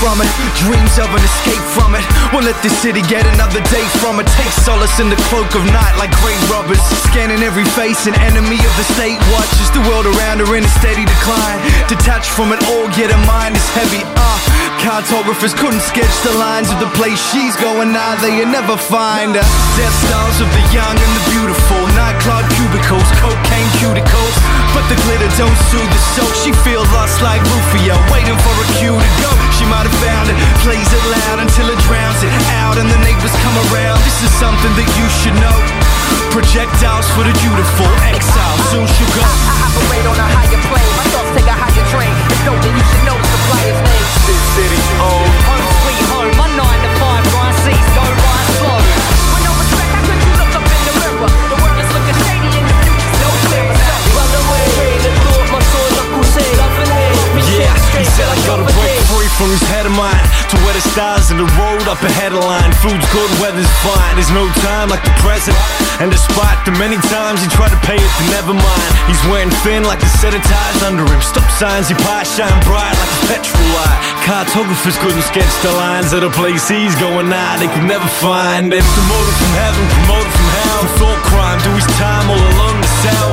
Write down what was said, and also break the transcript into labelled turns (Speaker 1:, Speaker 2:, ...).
Speaker 1: from it, dreams of an escape from it. Won't let this city get another day from it. Take solace in the cloak of night like grey robbers, scanning every face, an enemy of the state watches the world around her in a steady decline. Detached from it all, yet her mind is heavy. Cartographers couldn't sketch the lines of the place she's going. Now they never find her. Death stars of the young and the beautiful, nightclub cubicles, cocaine cuticles, but the glitter don't soothe the soul. She feels lost like Rufio, waiting for a cue to go. She might have found it, plays it loud until it drowns it out, and the neighbors come around. This is something that you should know. Projectiles for the beautiful, exile soon she'll go.
Speaker 2: I operate on a higher plane, my thoughts take a higher train. It's dope that you should know the supplier's name.
Speaker 1: This city's old.
Speaker 2: Home sweet home, my 9 to 5 grind seats go by slow. With no respect, how could you look up in the mirror? The world is looking shady and the future's no clearer. Run away, the thought, my soul, Uncle say, loving it.
Speaker 1: Yeah, he said I gotta break free from this head of mine, to where the stars in the road up ahead of line. Food's good, weather's fine, there's no time like the present. And despite the many times he tried to pay it, to never mind. He's wearing thin like a set of tires under him. Stop signs he passed shine bright like a petrol light. Cartographers couldn't sketch the lines of the place he's going now, they could never find him. Demoted from heaven, promoted from hell, for thought crime, do his time all alone the cell.